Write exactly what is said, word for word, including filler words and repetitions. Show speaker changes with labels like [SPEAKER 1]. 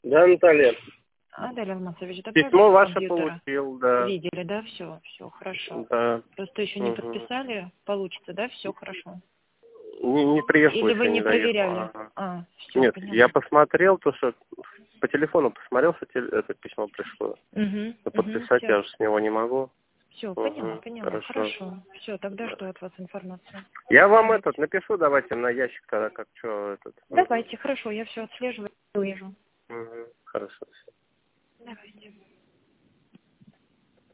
[SPEAKER 1] Да, Наталья.
[SPEAKER 2] Адель Алмасович, добавили
[SPEAKER 1] Письмо ваше
[SPEAKER 2] компьютера?
[SPEAKER 1] получил, да.
[SPEAKER 2] Видели, да, все, все хорошо.
[SPEAKER 1] Да.
[SPEAKER 2] Просто еще не
[SPEAKER 1] Угу.
[SPEAKER 2] подписали, получится, да, все хорошо.
[SPEAKER 1] Не, не приехал,
[SPEAKER 2] Или
[SPEAKER 1] еще
[SPEAKER 2] вы не
[SPEAKER 1] не доехал.
[SPEAKER 2] проверяли?
[SPEAKER 1] Ага.
[SPEAKER 2] А, все,
[SPEAKER 1] Нет,
[SPEAKER 2] поняла.
[SPEAKER 1] я посмотрел, то, что по телефону посмотрел, что те- это письмо пришло.
[SPEAKER 2] Угу,
[SPEAKER 1] Но
[SPEAKER 2] угу,
[SPEAKER 1] подписать
[SPEAKER 2] все.
[SPEAKER 1] я уже с него не могу.
[SPEAKER 2] Все, поняла,
[SPEAKER 1] Угу.
[SPEAKER 2] поняла.
[SPEAKER 1] Хорошо.
[SPEAKER 2] Хорошо. Все, тогда
[SPEAKER 1] Да.
[SPEAKER 2] жду от вас информацию.
[SPEAKER 1] Я вам
[SPEAKER 2] Давайте.
[SPEAKER 1] этот напишу, давайте на ящик тогда, как что этот.
[SPEAKER 2] Давайте, хорошо, я все отслеживаю, вижу.
[SPEAKER 1] Угу. Хорошо.
[SPEAKER 2] Давайте.